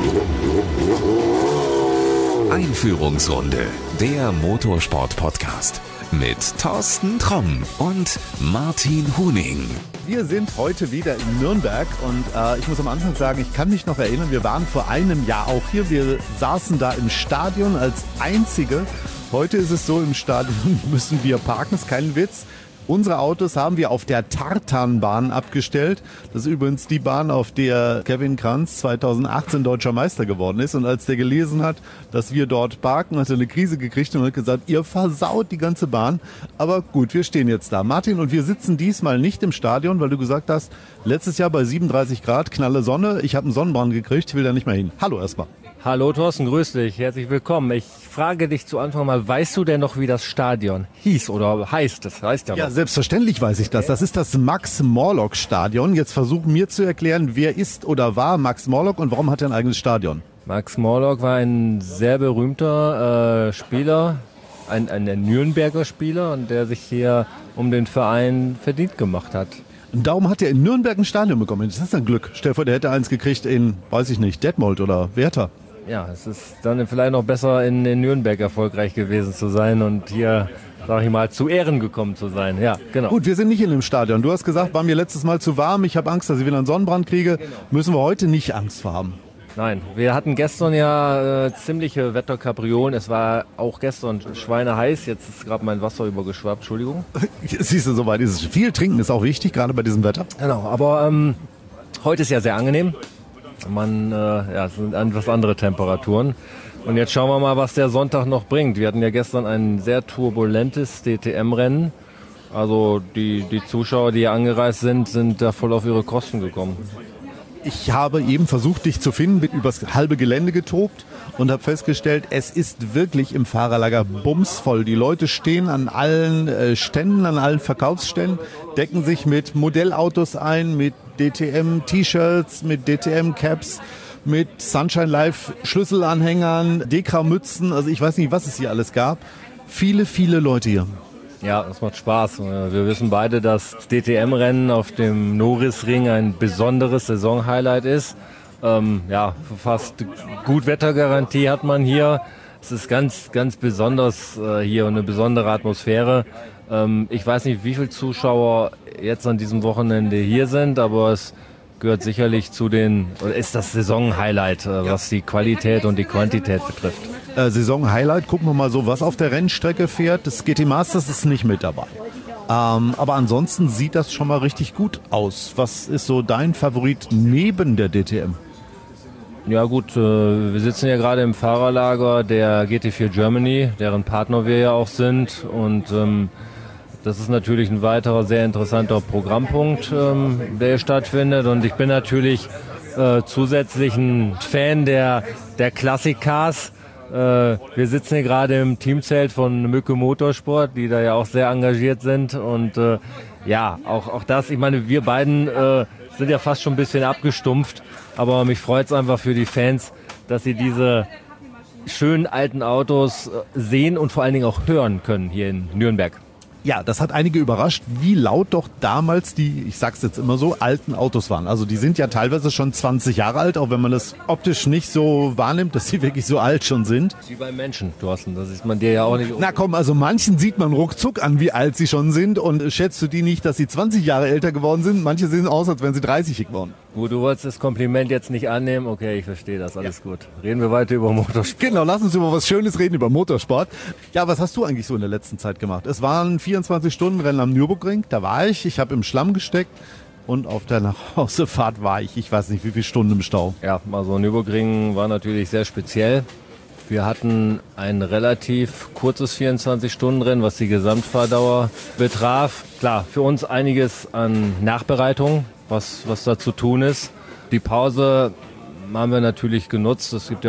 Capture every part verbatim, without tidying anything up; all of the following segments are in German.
Einführungsrunde, der Motorsport-Podcast mit Thorsten Tromm und Martin Huning. Wir sind heute wieder in Nürnberg und äh, ich muss am Anfang sagen, ich kann mich noch erinnern, wir waren vor einem Jahr auch hier. Wir saßen da im Stadion als Einzige. Heute ist es so, im Stadion müssen wir parken, ist kein Witz. Unsere Autos haben wir auf der Tartanbahn abgestellt. Das ist übrigens die Bahn, auf der Kevin Kranz zweitausendachtzehn deutscher Meister geworden ist. Und als der gelesen hat, dass wir dort parken, hat er eine Krise gekriegt und hat gesagt, ihr versaut die ganze Bahn. Aber gut, wir stehen jetzt da. Martin, und wir sitzen diesmal nicht im Stadion, weil du gesagt hast, letztes Jahr bei siebenunddreißig Grad, knalle Sonne, ich habe einen Sonnenbrand gekriegt, will da nicht mehr hin. Hallo erstmal. Hallo Thorsten, grüß dich, herzlich willkommen. Ich frage dich zu Anfang mal, weißt du denn noch, wie das Stadion hieß oder heißt? Das heißt ja noch. Ja, selbstverständlich weiß ich das. Das ist das Max-Morlock-Stadion. Jetzt versuch mir zu erklären, wer ist oder war Max Morlock und warum hat er ein eigenes Stadion? Max Morlock war ein sehr berühmter äh, Spieler, ein, ein Nürnberger Spieler, und der sich hier um den Verein verdient gemacht hat. Und darum hat er in Nürnberg ein Stadion bekommen. Das ist ein Glück. Stell dir vor, der hätte eins gekriegt in, weiß ich nicht, Detmold oder Werther. Ja, es ist dann vielleicht noch besser, in, in Nürnberg erfolgreich gewesen zu sein und hier, sag ich mal, zu Ehren gekommen zu sein. Ja, genau. Gut, wir sind nicht in dem Stadion. Du hast gesagt, war mir letztes Mal zu warm, ich habe Angst, dass ich wieder einen Sonnenbrand kriege. Genau. Müssen wir heute nicht Angst vor haben. Nein, wir hatten gestern ja äh, ziemliche Wetterkapriolen. Es war auch gestern schweineheiß. Jetzt ist gerade mein Wasser übergeschwappt, Entschuldigung. Siehst du, soweit ist es. Viel trinken ist auch wichtig, gerade bei diesem Wetter. Genau, aber ähm, heute ist ja sehr angenehm. Man, äh, ja, es sind etwas andere Temperaturen. Und jetzt schauen wir mal, was der Sonntag noch bringt. Wir hatten ja gestern ein sehr turbulentes D T M-Rennen. Also die, die Zuschauer, die hier angereist sind, sind da voll auf ihre Kosten gekommen. Ich habe eben versucht, dich zu finden, bin übers halbe Gelände getobt und habe festgestellt, es ist wirklich im Fahrerlager bumsvoll. Die Leute stehen an allen äh, Ständen, an allen Verkaufsständen, decken sich mit Modellautos ein, mit D T M-T-Shirts, mit D T M-Caps, mit Sunshine Live Schlüsselanhängern, Dekra-Mützen, also ich weiß nicht, was es hier alles gab. Viele, viele Leute hier. Ja, das macht Spaß. Wir wissen beide, dass das D T M-Rennen auf dem Norrisring ein besonderes Saisonhighlight ist. Ähm, ja, fast gut Wettergarantie hat man hier. Es ist ganz, ganz besonders äh, hier und eine besondere Atmosphäre. Ähm, ich weiß nicht, wie viele Zuschauer jetzt an diesem Wochenende hier sind, aber es gehört sicherlich zu den, oder ist das Saisonhighlight, äh, was die Qualität und die Quantität betrifft. Äh, Saison-Highlight, gucken wir mal so, was auf der Rennstrecke fährt. Das G T Masters ist nicht mit dabei. Ähm, aber ansonsten sieht das schon mal richtig gut aus. Was ist so dein Favorit neben der D T M? Ja gut, äh, wir sitzen ja gerade im Fahrerlager der G T vier Germany, deren Partner wir ja auch sind. Und ähm, das ist natürlich ein weiterer sehr interessanter Programmpunkt, ähm, der hier stattfindet. Und ich bin natürlich äh, zusätzlich ein Fan der, der Classic-Cars. Äh, wir sitzen hier gerade im Teamzelt von Mücke Motorsport, die da ja auch sehr engagiert sind. Und äh, ja, auch, auch das, ich meine, wir beiden äh, sind ja fast schon ein bisschen abgestumpft. Aber mich freut es einfach für die Fans, dass sie diese schönen alten Autos sehen und vor allen Dingen auch hören können hier in Nürnberg. Ja, das hat einige überrascht, wie laut doch damals die, ich sag's jetzt immer so, alten Autos waren. Also die sind ja teilweise schon zwanzig Jahre alt, auch wenn man das optisch nicht so wahrnimmt, dass sie wirklich so alt schon sind. Wie bei Menschen, Thorsten, das ist man dir ja auch nicht... Na komm, also manchen sieht man ruckzuck an, wie alt sie schon sind, und schätzt du die nicht, dass sie zwanzig Jahre älter geworden sind? Manche sehen aus, als wären sie dreißig geworden. Gut, du wolltest das Kompliment jetzt nicht annehmen. Okay, ich verstehe das, alles ja. Gut. Reden wir weiter über Motorsport. Genau, lass uns über was Schönes reden, über Motorsport. Ja, was hast du eigentlich so in der letzten Zeit gemacht? Es waren vierundzwanzig Stunden Rennen am Nürburgring, da war ich, ich habe im Schlamm gesteckt und auf der Nachhausefahrt war ich, ich weiß nicht wie viele Stunden im Stau. Ja, also Nürburgring war natürlich sehr speziell. Wir hatten ein relativ kurzes vierundzwanzig Stunden Rennen, was die Gesamtfahrdauer betraf. Klar, für uns einiges an Nachbereitung, was, was da zu tun ist. Die Pause haben wir natürlich genutzt. Es gibt ja auch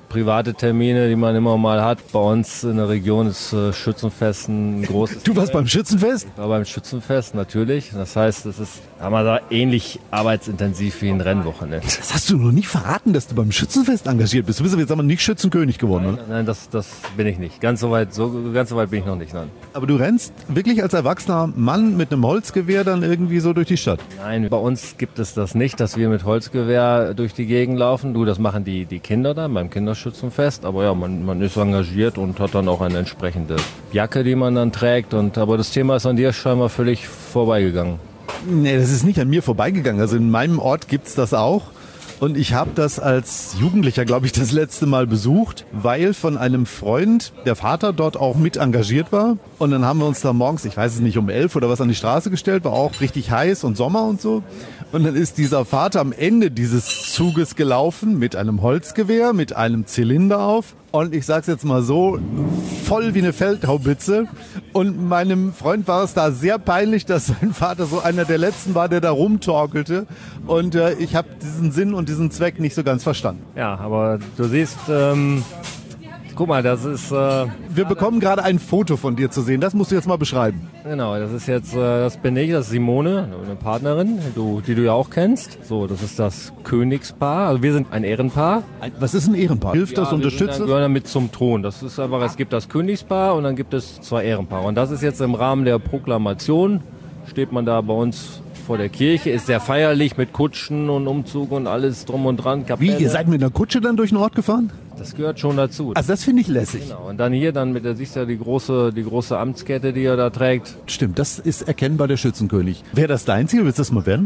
private Termine, die man immer mal hat. Bei uns in der Region ist äh, Schützenfest ein großes... Du warst beim Schützenfest? Ich war beim Schützenfest, natürlich. Das heißt, es ist, haben wir da, ähnlich arbeitsintensiv wie ein Rennwochenende. Das hast du noch nicht verraten, dass du beim Schützenfest engagiert bist. Du bist aber jetzt aber nicht Schützenkönig geworden, nein, oder? Nein, das, das bin ich nicht. Ganz so weit, so, ganz so weit bin ich noch nicht. Nein. Aber du rennst wirklich als erwachsener Mann mit einem Holzgewehr dann irgendwie so durch die Stadt? Nein, bei uns gibt es das nicht, dass wir mit Holzgewehr durch die Gegend laufen. Du, das machen die, die Kinder dann beim Kinderschützenfest. Aber ja, man, man ist engagiert und hat dann auch eine entsprechende Jacke, die man dann trägt. Und, aber das Thema ist an dir scheinbar völlig vorbeigegangen. Nee, das ist nicht an mir vorbeigegangen. Also in meinem Ort gibt's das auch. Und ich habe das als Jugendlicher, glaube ich, das letzte Mal besucht, weil von einem Freund der Vater dort auch mit engagiert war. Und dann haben wir uns da morgens, ich weiß es nicht, um elf oder was an die Straße gestellt, war auch richtig heiß und Sommer und so. Und dann ist dieser Vater am Ende dieses Zuges gelaufen mit einem Holzgewehr, mit einem Zylinder auf. Und ich sag's jetzt mal so, voll wie eine Feldhaubitze. Und meinem Freund war es da sehr peinlich, dass sein Vater so einer der Letzten war, der da rumtorkelte. Und äh, ich habe diesen Sinn und diesen Zweck nicht so ganz verstanden. Ja, aber du siehst, ähm, guck mal, das ist... Äh, Wir bekommen gerade ein Foto von dir zu sehen. Das musst du jetzt mal beschreiben. Genau, das ist jetzt, äh, das bin ich, das ist Simone, eine Partnerin, du, die du ja auch kennst. So, das ist das Königspaar. Also wir sind ein Ehrenpaar. Was ist ein Ehrenpaar? Hilft das, ja, unterstützt wir das? gehören damit zum Thron. Das ist einfach, es gibt das Königspaar und dann gibt es zwei Ehrenpaare. Und das ist jetzt im Rahmen der Proklamation, steht man da bei uns vor der Kirche, ist sehr feierlich mit Kutschen und Umzug und alles drum und dran. Kapelle. Wie, ihr seid mit einer Kutsche dann durch den Ort gefahren? Das gehört schon dazu. Also das finde ich lässig. Genau. Und dann hier, dann mit der, siehst du ja die große, die große Amtskette, die er da trägt. Stimmt, das ist erkennbar der Schützenkönig. Wäre das dein Ziel? Willst du das mal werden?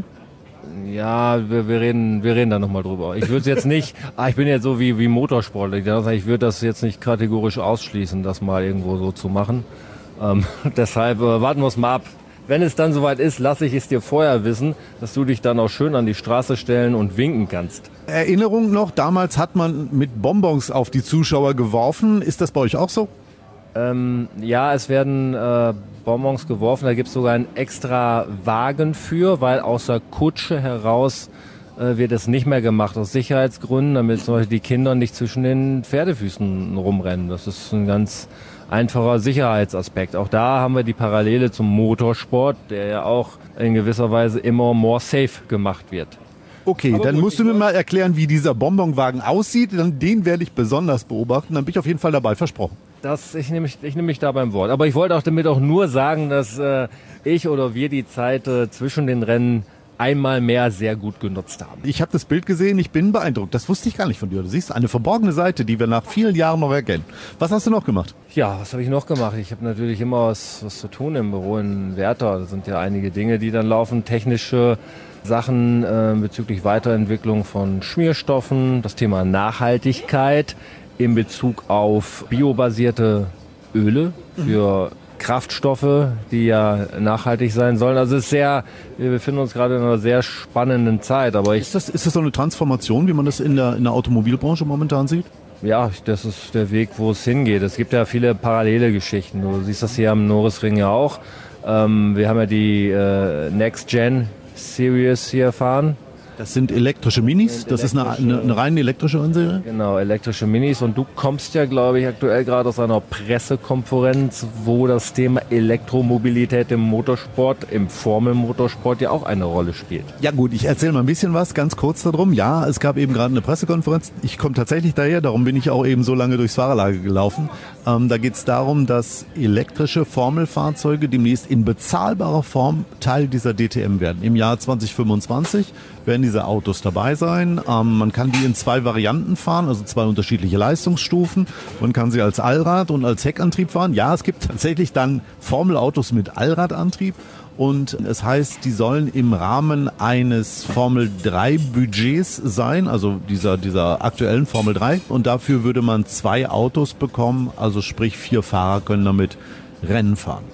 Ja, wir, wir reden, wir reden da nochmal drüber. Ich würde jetzt nicht, ah, ich bin jetzt so wie, wie Motorsportler. Ich würde das jetzt nicht kategorisch ausschließen, das mal irgendwo so zu machen. Ähm, deshalb äh, warten wir es mal ab. Wenn es dann soweit ist, lasse ich es dir vorher wissen, dass du dich dann auch schön an die Straße stellen und winken kannst. Erinnerung noch, damals hat man mit Bonbons auf die Zuschauer geworfen. Ist das bei euch auch so? Ähm, ja, es werden äh, Bonbons geworfen. Da gibt es sogar einen extra Wagen für, weil aus der Kutsche heraus äh, wird es nicht mehr gemacht, aus Sicherheitsgründen, damit zum Beispiel die Kinder nicht zwischen den Pferdefüßen rumrennen. Das ist ein ganz einfacher Sicherheitsaspekt. Auch da haben wir die Parallele zum Motorsport, der ja auch in gewisser Weise immer more safe gemacht wird. Okay, aber dann gut, musst du mir mal erklären, wie dieser Bonbonwagen aussieht. Den werde ich besonders beobachten. Dann bin ich auf jeden Fall dabei, versprochen. Das, ich nehme mich, ich nehme mich da beim Wort. Aber ich wollte auch damit auch nur sagen, dass äh, ich oder wir die Zeit äh, zwischen den Rennen einmal mehr sehr gut genutzt haben. Ich habe das Bild gesehen, ich bin beeindruckt. Das wusste ich gar nicht von dir. Du siehst eine verborgene Seite, die wir nach vielen Jahren noch erkennen. Was hast du noch gemacht? Ja, was habe ich noch gemacht? Ich habe natürlich immer was, was zu tun im Büro in Werther. Da sind ja einige Dinge, die dann laufen. Technische Sachen äh, bezüglich Weiterentwicklung von Schmierstoffen. Das Thema Nachhaltigkeit in Bezug auf biobasierte Öle für Kraftstoffe, die ja nachhaltig sein sollen. Also es ist sehr, wir befinden uns gerade in einer sehr spannenden Zeit. Aber ich ist das, ist das so eine Transformation, wie man das in der, in der Automobilbranche momentan sieht? Ja, das ist der Weg, wo es hingeht. Es gibt ja viele parallele Geschichten. Du siehst das hier am Norrisring ja auch. Ähm, wir haben ja die äh, Next Gen Series hier fahren. Das sind elektrische Minis? Das ist eine, eine, eine rein elektrische Anserie? Genau, elektrische Minis. Und du kommst ja, glaube ich, aktuell gerade aus einer Pressekonferenz, wo das Thema Elektromobilität im Motorsport, im Formelmotorsport ja auch eine Rolle spielt. Ja gut, ich erzähle mal ein bisschen was, ganz kurz darum. Ja, es gab eben gerade eine Pressekonferenz. Ich komme tatsächlich daher, darum bin ich auch eben so lange durchs Fahrerlager gelaufen. Ähm, da geht es darum, dass elektrische Formelfahrzeuge demnächst in bezahlbarer Form Teil dieser D T M werden. Im Jahr zwanzig fünfundzwanzig werden diese Autos dabei sein. Ähm, man kann die in zwei Varianten fahren, also zwei unterschiedliche Leistungsstufen. Man kann sie als Allrad und als Heckantrieb fahren. Ja, es gibt tatsächlich dann Formelautos mit Allradantrieb. Und es heißt, die sollen im Rahmen eines Formel drei Budgets sein, also dieser, dieser aktuellen Formel drei. Und dafür würde man zwei Autos bekommen, also sprich vier Fahrer können damit Rennen fahren.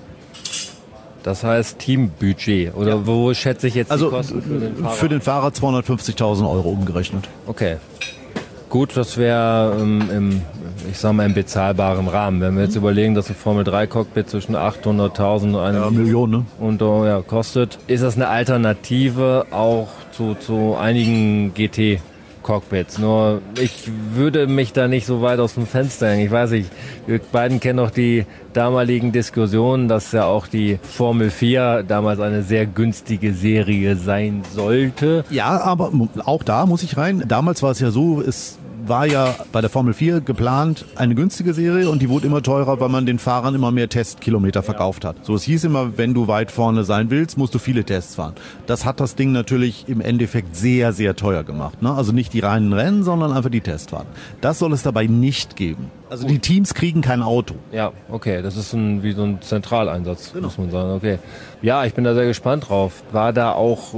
Das heißt Teambudget, oder ja. Wo schätze ich jetzt also die Kosten für den Fahrer? Für den Fahrer zweihundertfünfzigtausend Euro umgerechnet. Okay. Gut, das wäre ähm, im, ich sag mal, im bezahlbaren Rahmen. Wenn wir jetzt mhm. überlegen, dass ein Formel drei Cockpit zwischen achthunderttausend und eine ja, Million, ne? und, oh, ja, kostet, ist das eine Alternative auch zu, zu einigen G T Cockpits. Nur ich würde mich da nicht so weit aus dem Fenster hängen. Ich weiß nicht, wir beiden kennen noch die damaligen Diskussionen, dass ja auch die Formel vier damals eine sehr günstige Serie sein sollte. Ja, aber auch da muss ich rein. Damals war es ja so, es war ja bei der Formel vier geplant eine günstige Serie und die wurde immer teurer, weil man den Fahrern immer mehr Testkilometer verkauft hat. So, es hieß immer, wenn du weit vorne sein willst, musst du viele Tests fahren. Das hat das Ding natürlich im Endeffekt sehr, sehr teuer gemacht. Ne? Also nicht die reinen Rennen, sondern einfach die Testfahrten. Das soll es dabei nicht geben. Also die Teams kriegen kein Auto. Ja, okay, das ist ein, wie so ein Zentraleinsatz, genau. muss man sagen. Okay. Ja, ich bin da sehr gespannt drauf. War da auch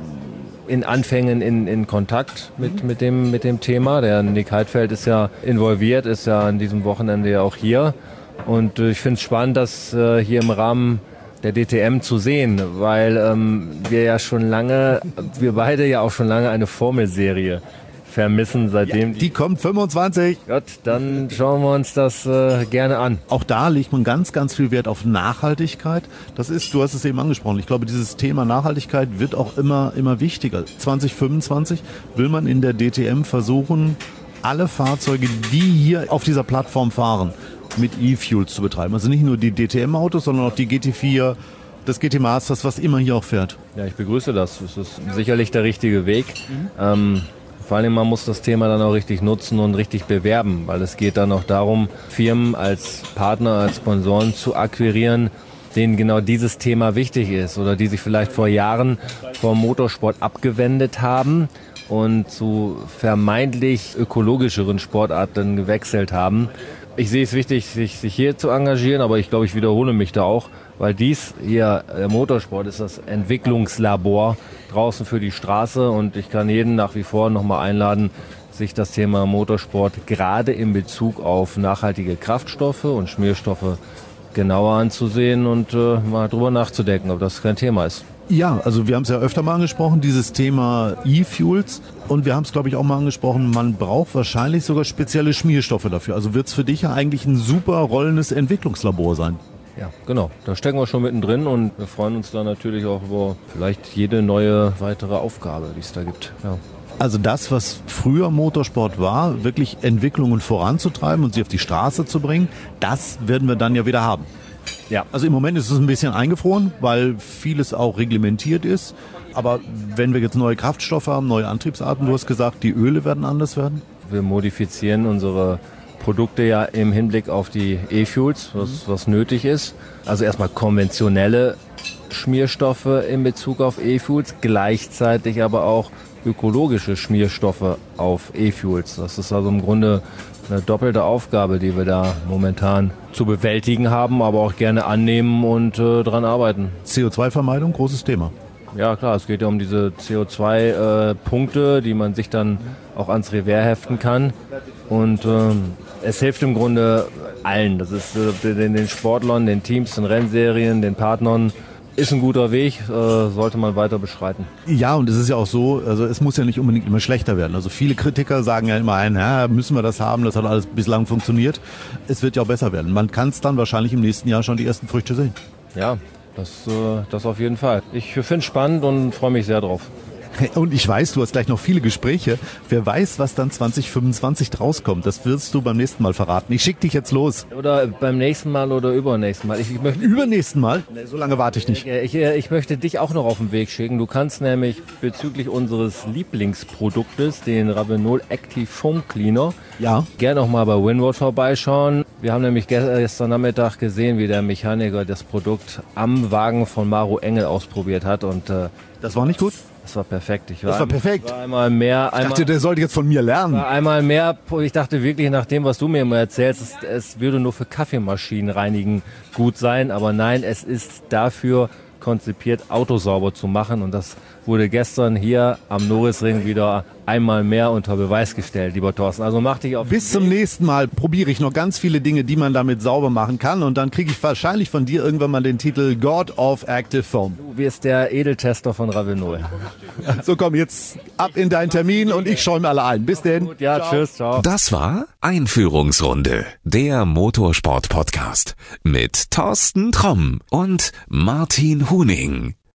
in Anfängen in, in Kontakt mit, mit, dem, mit dem Thema. Der Nick Heidfeld ist ja involviert, ist ja an diesem Wochenende ja auch hier. Und ich finde es spannend, das äh, hier im Rahmen der D T M zu sehen, weil ähm, wir ja schon lange, wir beide ja auch schon lange eine Formelserie vermissen, seitdem ja, die kommt fünfundzwanzig. Gott, dann schauen wir uns das äh, gerne an. Auch da legt man ganz, ganz viel Wert auf Nachhaltigkeit. Das ist, du hast es eben angesprochen, ich glaube, dieses Thema Nachhaltigkeit wird auch immer, immer wichtiger. zwanzig fünfundzwanzig will man in der D T M versuchen, alle Fahrzeuge, die hier auf dieser Plattform fahren, mit E-Fuels zu betreiben. Also nicht nur die D T M-Autos, sondern auch die G T vier, das G T Masters, was immer hier auch fährt. Ja, ich begrüße das. Das ist sicherlich der richtige Weg. Mhm. Ähm, Vor allem, man muss das Thema dann auch richtig nutzen und richtig bewerben, weil es geht dann auch darum, Firmen als Partner, als Sponsoren zu akquirieren, denen genau dieses Thema wichtig ist oder die sich vielleicht vor Jahren vom Motorsport abgewendet haben und zu vermeintlich ökologischeren Sportarten gewechselt haben. Ich sehe es wichtig, sich, sich hier zu engagieren, aber ich glaube, ich wiederhole mich da auch, weil dies hier, der Motorsport, ist das Entwicklungslabor draußen für die Straße und ich kann jeden nach wie vor nochmal einladen, sich das Thema Motorsport gerade in Bezug auf nachhaltige Kraftstoffe und Schmierstoffe genauer anzusehen und äh, mal drüber nachzudenken, ob das kein Thema ist. Ja, also wir haben es ja öfter mal angesprochen, dieses Thema E-Fuels. Und wir haben es, glaube ich, auch mal angesprochen, man braucht wahrscheinlich sogar spezielle Schmierstoffe dafür. Also wird es für dich ja eigentlich ein super rollendes Entwicklungslabor sein. Ja, genau. Da stecken wir schon mittendrin und wir freuen uns da natürlich auch über vielleicht jede neue weitere Aufgabe, die es da gibt. Ja. Also das, was früher Motorsport war, wirklich Entwicklungen voranzutreiben und sie auf die Straße zu bringen, das werden wir dann ja wieder haben. Ja, also im Moment ist es ein bisschen eingefroren, weil vieles auch reglementiert ist. Aber wenn wir jetzt neue Kraftstoffe haben, neue Antriebsarten, du hast gesagt, die Öle werden anders werden? Wir modifizieren unsere Produkte ja im Hinblick auf die E-Fuels, was, was nötig ist. Also erstmal konventionelle Schmierstoffe in Bezug auf E-Fuels, gleichzeitig aber auch ökologische Schmierstoffe auf E-Fuels. Das ist also im Grunde eine doppelte Aufgabe, die wir da momentan zu bewältigen haben, aber auch gerne annehmen und äh, dran arbeiten. C O zwei Vermeidung, großes Thema. Ja klar, es geht ja um diese C O zwei Punkte, die man sich dann auch ans Revers heften kann. Und ähm, es hilft im Grunde allen. Das ist äh, den, den Sportlern, den Teams, den Rennserien, den Partnern. Ist ein guter Weg, äh, sollte man weiter beschreiten. Ja, und es ist ja auch so, also es muss ja nicht unbedingt immer schlechter werden. Also viele Kritiker sagen ja immer ein, ja, müssen wir das haben, das hat alles bislang funktioniert. Es wird ja auch besser werden. Man kann es dann wahrscheinlich im nächsten Jahr schon die ersten Früchte sehen. Ja, das, äh, das auf jeden Fall. Ich finde es spannend und freue mich sehr drauf. Und ich weiß, du hast gleich noch viele Gespräche. Wer weiß, was dann zwanzig fünfundzwanzig draus kommt. Das wirst du beim nächsten Mal verraten. Ich schicke dich jetzt los. Oder beim nächsten Mal oder übernächsten Mal. Ich, ich möchte Übernächsten Mal? Nee, so lange warte ich nicht. Ich, ich, ich möchte dich auch noch auf den Weg schicken. Du kannst nämlich bezüglich unseres Lieblingsproduktes, den Ravenol Active Foam Cleaner, ja, gerne auch mal bei Winward vorbeischauen. Wir haben nämlich gestern Nachmittag gesehen, wie der Mechaniker das Produkt am Wagen von Maro Engel ausprobiert hat. Und äh, das war nicht gut? Das war perfekt. Ich war, das war perfekt. War einmal mehr. Einmal, ich dachte, der sollte jetzt von mir lernen. War einmal mehr. Ich dachte wirklich, nach dem, was du mir immer erzählst, es, es würde nur für Kaffeemaschinen reinigen gut sein. Aber nein, es ist dafür konzipiert, Autos sauber zu machen. Und das wurde gestern hier am Norrisring wieder einmal mehr unter Beweis gestellt, lieber Thorsten. Also mach dich auf. Bis zum nächsten Mal probiere ich noch ganz viele Dinge, die man damit sauber machen kann. Und dann kriege ich wahrscheinlich von dir irgendwann mal den Titel God of Active Foam. Du wirst der Edeltester von Ravenol. So, komm jetzt ab in deinen Termin und ich schaue mir alle ein. Bis denn. Gut, ja, ciao. Tschüss, ciao. Das war Einführungsrunde, der Motorsport-Podcast mit Thorsten Tromm und Martin Huning.